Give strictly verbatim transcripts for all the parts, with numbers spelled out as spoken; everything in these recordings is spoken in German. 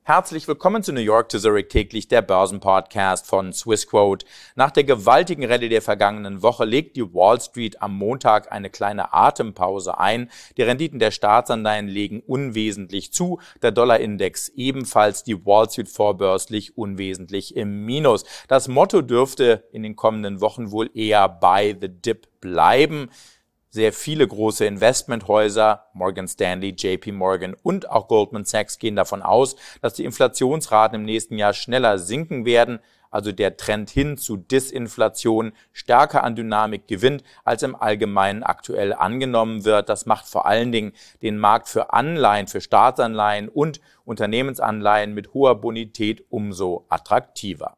Herzlich willkommen zu New York to Zurich täglich, der Börsenpodcast von Swissquote. Nach der gewaltigen Rallye der vergangenen Woche legt die Wall Street am Montag eine kleine Atempause ein. Die Renditen der Staatsanleihen legen unwesentlich zu, der Dollarindex ebenfalls, die Wall Street vorbörslich unwesentlich im Minus. Das Motto dürfte in den kommenden Wochen wohl eher Buy the Dip bleiben. Sehr viele große Investmenthäuser, Morgan Stanley, J P Morgan und auch Goldman Sachs gehen davon aus, dass die Inflationsraten im nächsten Jahr schneller sinken werden, also der Trend hin zu Disinflation stärker an Dynamik gewinnt, als im Allgemeinen aktuell angenommen wird. Das macht vor allen Dingen den Markt für Anleihen, für Staatsanleihen und Unternehmensanleihen mit hoher Bonität umso attraktiver.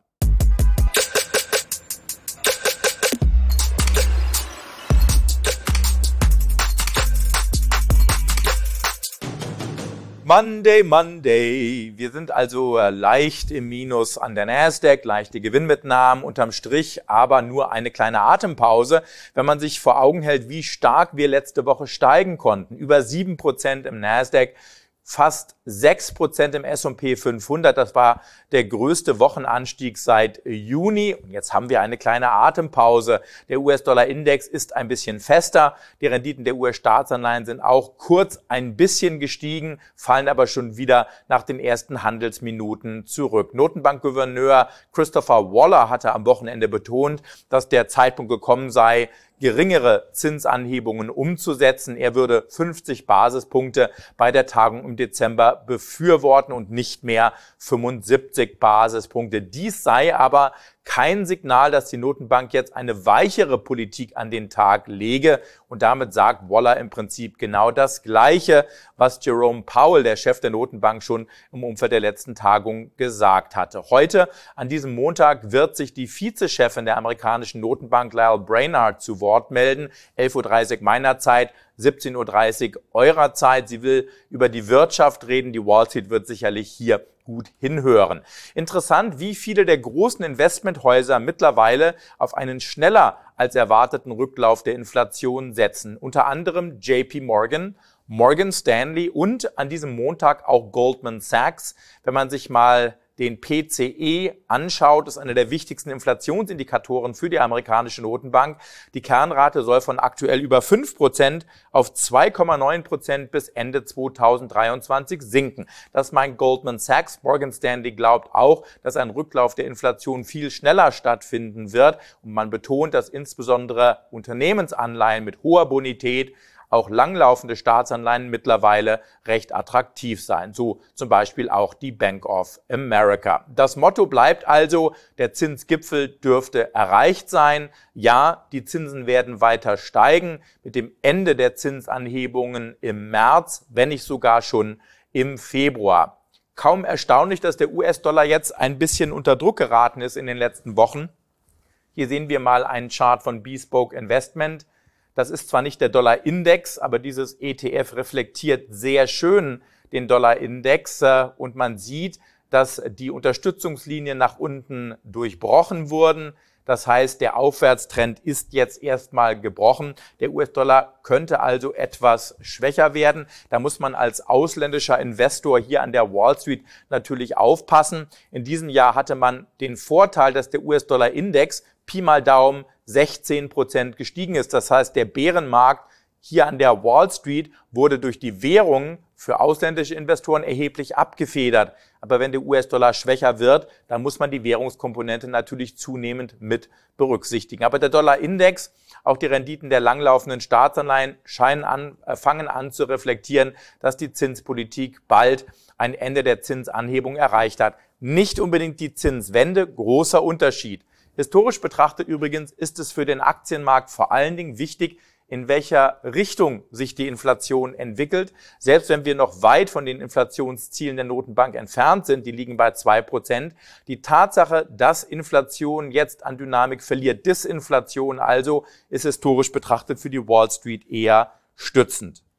Monday, Monday. Wir sind also leicht im Minus an der Nasdaq, leichte Gewinnmitnahmen unterm Strich, aber nur eine kleine Atempause, wenn man sich vor Augen hält, wie stark wir letzte Woche steigen konnten. Über sieben Prozent im Nasdaq, fast sechs Prozent im S und P fünfhundert. Das war der größte Wochenanstieg seit Juni. Und jetzt haben wir eine kleine Atempause. Der U S-Dollar-Index ist ein bisschen fester. Die Renditen der U S-Staatsanleihen sind auch kurz ein bisschen gestiegen, fallen aber schon wieder nach den ersten Handelsminuten zurück. Notenbankgouverneur Christopher Waller hatte am Wochenende betont, dass der Zeitpunkt gekommen sei, geringere Zinsanhebungen umzusetzen. Er würde fünfzig Basispunkte bei der Tagung im Dezember befürworten und nicht mehr fünfundsiebzig Basispunkte. Dies sei aber kein Signal, dass die Notenbank jetzt eine weichere Politik an den Tag lege. Und damit sagt Waller im Prinzip genau das Gleiche, was Jerome Powell, der Chef der Notenbank, schon im Umfeld der letzten Tagung gesagt hatte. Heute, an diesem Montag, wird sich die Vizechefin der amerikanischen Notenbank, Lael Brainard, zu Wort melden. elf Uhr dreißig meiner Zeit, siebzehn Uhr dreißig eurer Zeit. Sie will über die Wirtschaft reden. Die Wall Street wird sicherlich hier gut hinhören. Interessant, wie viele der großen Investmenthäuser mittlerweile auf einen schneller als erwarteten Rücklauf der Inflation setzen. Unter anderem J P Morgan, Morgan Stanley und an diesem Montag auch Goldman Sachs. Wenn man sich mal den P C E anschaut, ist einer der wichtigsten Inflationsindikatoren für die amerikanische Notenbank. Die Kernrate soll von aktuell über fünf Prozent auf zwei Komma neun Prozent bis Ende zweitausenddreiundzwanzig sinken. Das meint Goldman Sachs. Morgan Stanley glaubt auch, dass ein Rücklauf der Inflation viel schneller stattfinden wird. Und man betont, dass insbesondere Unternehmensanleihen mit hoher Bonität, auch langlaufende Staatsanleihen mittlerweile recht attraktiv sein. So zum Beispiel auch die Bank of America. Das Motto bleibt also, der Zinsgipfel dürfte erreicht sein. Ja, die Zinsen werden weiter steigen mit dem Ende der Zinsanhebungen im März, wenn nicht sogar schon im Februar. Kaum erstaunlich, dass der U S-Dollar jetzt ein bisschen unter Druck geraten ist in den letzten Wochen. Hier sehen wir mal einen Chart von Bespoke Investment. Das ist zwar nicht der Dollarindex, aber dieses E T F reflektiert sehr schön den Dollarindex und man sieht, dass die Unterstützungslinien nach unten durchbrochen wurden. Das heißt, der Aufwärtstrend ist jetzt erstmal gebrochen. Der U S-Dollar könnte also etwas schwächer werden. Da muss man als ausländischer Investor hier an der Wall Street natürlich aufpassen. In diesem Jahr hatte man den Vorteil, dass der U S-Dollar-Index Pi mal Daumen sechzehn Prozent gestiegen ist. Das heißt, der Bärenmarkt hier an der Wall Street wurde durch die Währung für ausländische Investoren erheblich abgefedert. Aber wenn der U S-Dollar schwächer wird, dann muss man die Währungskomponente natürlich zunehmend mit berücksichtigen. Aber der Dollarindex, auch die Renditen der langlaufenden Staatsanleihen scheinen an, äh, fangen an zu reflektieren, dass die Zinspolitik bald ein Ende der Zinsanhebung erreicht hat. Nicht unbedingt die Zinswende, großer Unterschied. Historisch betrachtet übrigens ist es für den Aktienmarkt vor allen Dingen wichtig, in welcher Richtung sich die Inflation entwickelt. Selbst wenn wir noch weit von den Inflationszielen der Notenbank entfernt sind, die liegen bei zwei Prozent, die Tatsache, dass Inflation jetzt an Dynamik verliert, Disinflation also, ist historisch betrachtet für die Wall Street eher stützend.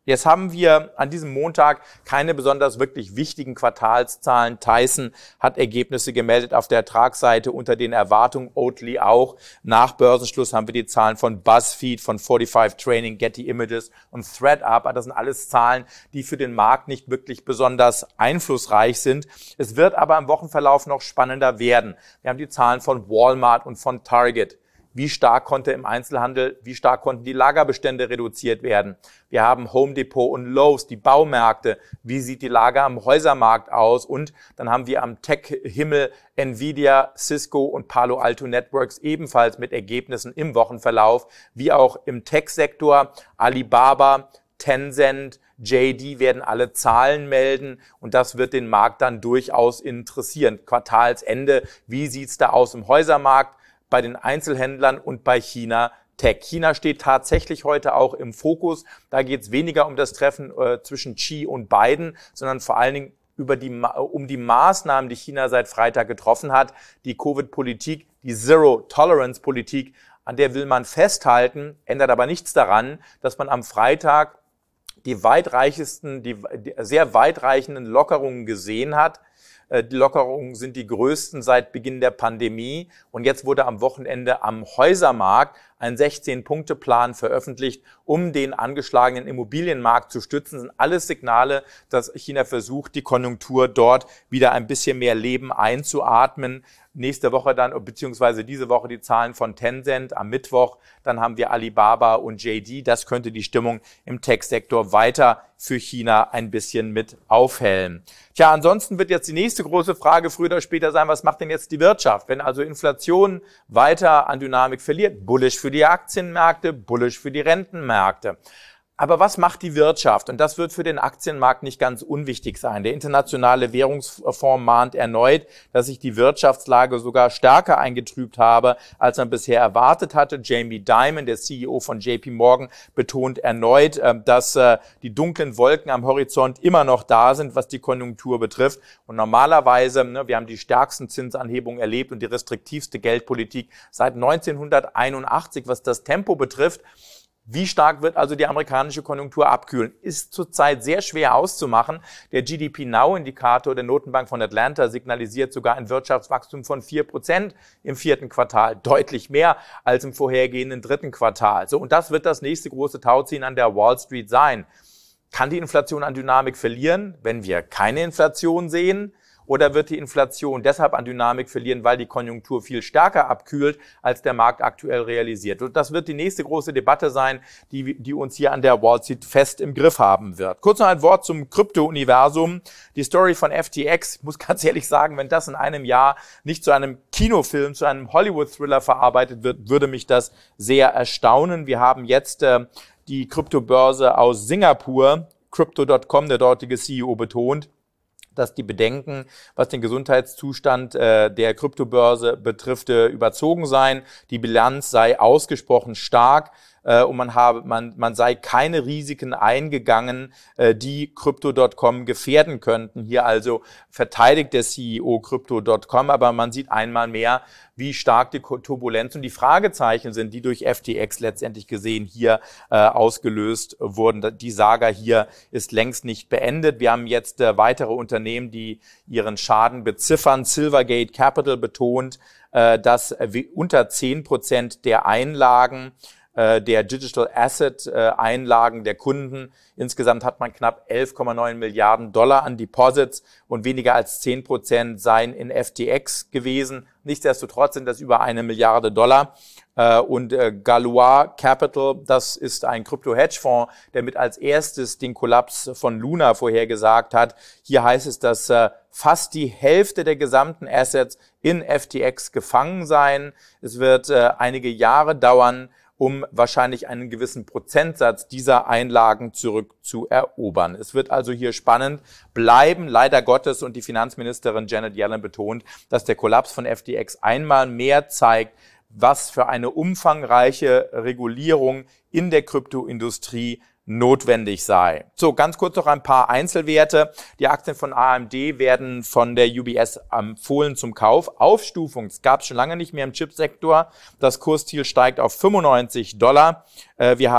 Jetzt haben wir an diesem Montag keine besonders wirklich wichtigen Quartalszahlen. Tyson hat Ergebnisse gemeldet auf der Ertragsseite unter den Erwartungen, Oatly auch. Nach Börsenschluss haben wir die Zahlen von BuzzFeed, von forty-five Training, Getty Images und ThreadUp. Das sind alles Zahlen, die für den Markt nicht wirklich besonders einflussreich sind. Es wird aber im Wochenverlauf noch spannender werden. Wir haben die Zahlen von Walmart und von Target. Wie stark konnte im Einzelhandel, wie stark konnten die Lagerbestände reduziert werden? Wir haben Home Depot und Lowe's, die Baumärkte. Wie sieht die Lage am Häusermarkt aus? Und dann haben wir am Tech-Himmel Nvidia, Cisco und Palo Alto Networks ebenfalls mit Ergebnissen im Wochenverlauf, wie auch im Tech-Sektor. Alibaba, Tencent, J D werden alle Zahlen melden und das wird den Markt dann durchaus interessieren. Quartalsende, wie sieht's da aus im Häusermarkt? Bei den Einzelhändlern und bei China Tech. China steht tatsächlich heute auch im Fokus. Da geht es weniger um das Treffen äh, zwischen Xi und Biden, sondern vor allen Dingen über die, um die Maßnahmen, die China seit Freitag getroffen hat. Die Covid-Politik, die Zero-Tolerance-Politik, an der will man festhalten, ändert aber nichts daran, dass man am Freitag die weitreichsten, die, die sehr weitreichenden Lockerungen gesehen hat. Die Lockerungen sind die größten seit Beginn der Pandemie. Und jetzt wurde am Wochenende am Häusermarkt ein sechzehn-Punkte-Plan veröffentlicht, um den angeschlagenen Immobilienmarkt zu stützen. Das sind alles Signale, dass China versucht, die Konjunktur dort wieder ein bisschen mehr Leben einzuatmen. Nächste Woche dann, beziehungsweise diese Woche die Zahlen von Tencent am Mittwoch. Dann haben wir Alibaba und J D. Das könnte die Stimmung im Tech-Sektor weiter für China ein bisschen mit aufhellen. Tja, ansonsten wird jetzt die nächste große Frage früher oder später sein, was macht denn jetzt die Wirtschaft? Wenn also Inflation weiter an Dynamik verliert, bullish für die Aktienmärkte, bullish für die Rentenmärkte. Aber was macht die Wirtschaft? Und das wird für den Aktienmarkt nicht ganz unwichtig sein. Der Internationale Währungsfonds mahnt erneut, dass sich die Wirtschaftslage sogar stärker eingetrübt habe, als man bisher erwartet hatte. Jamie Dimon, der C E O von J P Morgan, betont erneut, dass die dunklen Wolken am Horizont immer noch da sind, was die Konjunktur betrifft. Und normalerweise, wir haben die stärksten Zinsanhebungen erlebt und die restriktivste Geldpolitik seit neunzehnhunderteinundachtzig, was das Tempo betrifft. Wie stark wird also die amerikanische Konjunktur abkühlen? Ist zurzeit sehr schwer auszumachen. Der G D P Now-Indikator der Notenbank von Atlanta signalisiert sogar ein Wirtschaftswachstum von vier Prozent im vierten Quartal. Deutlich mehr als im vorhergehenden dritten Quartal. So, und das wird das nächste große Tauziehen an der Wall Street sein. Kann die Inflation an Dynamik verlieren, wenn wir keine Inflation sehen? Oder wird die Inflation deshalb an Dynamik verlieren, weil die Konjunktur viel stärker abkühlt, als der Markt aktuell realisiert? Und das wird die nächste große Debatte sein, die, die uns hier an der Wall Street fest im Griff haben wird. Kurz noch ein Wort zum Krypto-Universum. Die Story von F T X, ich muss ganz ehrlich sagen, wenn das in einem Jahr nicht zu einem Kinofilm, zu einem Hollywood-Thriller verarbeitet wird, würde mich das sehr erstaunen. Wir haben jetzt äh, die Kryptobörse aus Singapur, Crypto Punkt com, der dortige C E O, betont, dass die Bedenken, was den Gesundheitszustand äh, der Kryptobörse betrifft, äh, überzogen seien. Die Bilanz sei ausgesprochen stark äh, und man habe, man, man sei keine Risiken eingegangen, äh, die Crypto Punkt com gefährden könnten. Hier also verteidigt der C E O Crypto Punkt com, aber man sieht einmal mehr, wie stark die Turbulenz und die Fragezeichen sind, die durch F T X letztendlich gesehen hier äh, ausgelöst wurden. Die Saga hier ist längst nicht beendet. Wir haben jetzt äh, weitere Unternehmen, die ihren Schaden beziffern. Silvergate Capital betont, äh, dass äh, unter zehn Prozent der Einlagen der Digital Asset Einlagen der Kunden. Insgesamt hat man knapp elf Komma neun Milliarden Dollar an Deposits und weniger als zehn Prozent seien in F T X gewesen. Nichtsdestotrotz sind das über eine Milliarde Dollar. Und Galois Capital, das ist ein Krypto-Hedgefonds, der mit als erstes den Kollaps von Luna vorhergesagt hat. Hier heißt es, dass fast die Hälfte der gesamten Assets in F T X gefangen seien. Es wird einige Jahre dauern, um wahrscheinlich einen gewissen Prozentsatz dieser Einlagen zurückzuerobern. Es wird also hier spannend bleiben, leider Gottes, und die Finanzministerin Janet Yellen betont, dass der Kollaps von F T X einmal mehr zeigt, was für eine umfangreiche Regulierung in der Kryptoindustrie notwendig sei. So, ganz kurz noch ein paar Einzelwerte. Die Aktien von A M D werden von der U B S empfohlen zum Kauf. Aufstufung gab es schon lange nicht mehr im Chipsektor. Das Kursziel steigt auf fünfundneunzig Dollar. Wir haben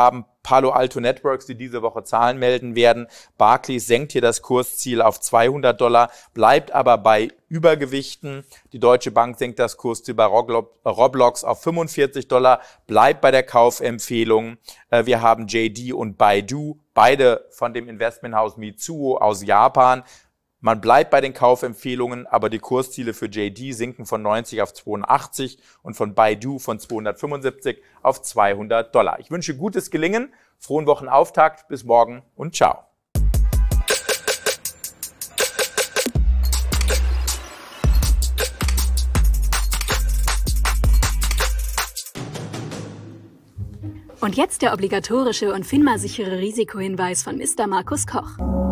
Palo Alto Networks, die diese Woche Zahlen melden werden. Barclays senkt hier das Kursziel auf zweihundert Dollar, bleibt aber bei Übergewichten. Die Deutsche Bank senkt das Kursziel bei Roblox auf fünfundvierzig Dollar, bleibt bei der Kaufempfehlung. Wir haben J D und Baidu, beide von dem Investmenthaus Mizuho aus Japan. Man bleibt bei den Kaufempfehlungen, aber die Kursziele für J D sinken von neunzig auf zweiundachtzig und von Baidu von zweihundertfünfundsiebzig auf zweihundert Dollar. Ich wünsche gutes Gelingen, frohen Wochenauftakt, bis morgen und ciao. Und jetzt der obligatorische und FINMA-sichere Risikohinweis von Mister Markus Koch.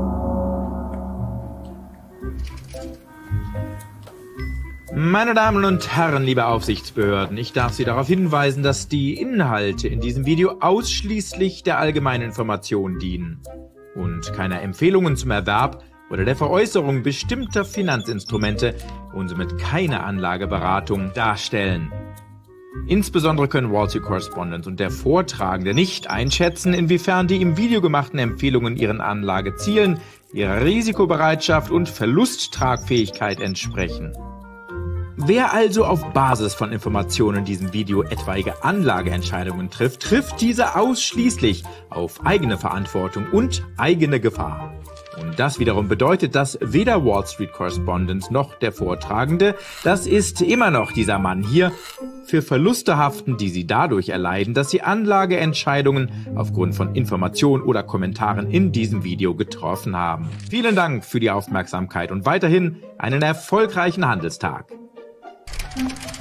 Meine Damen und Herren, liebe Aufsichtsbehörden, ich darf Sie darauf hinweisen, dass die Inhalte in diesem Video ausschließlich der allgemeinen Information dienen und keine Empfehlungen zum Erwerb oder der Veräußerung bestimmter Finanzinstrumente und somit keine Anlageberatung darstellen. Insbesondere können Wall Street Correspondent und der Vortragende nicht einschätzen, inwiefern die im Video gemachten Empfehlungen ihren Anlagezielen, ihrer Risikobereitschaft und Verlusttragfähigkeit entsprechen. Wer also auf Basis von Informationen in diesem Video etwaige Anlageentscheidungen trifft, trifft diese ausschließlich auf eigene Verantwortung und eigene Gefahr. Und das wiederum bedeutet, dass weder Wall Street Correspondent noch der Vortragende, das ist immer noch dieser Mann hier, für Verluste haften, die sie dadurch erleiden, dass sie Anlageentscheidungen aufgrund von Informationen oder Kommentaren in diesem Video getroffen haben. Vielen Dank für die Aufmerksamkeit und weiterhin einen erfolgreichen Handelstag. Thank you.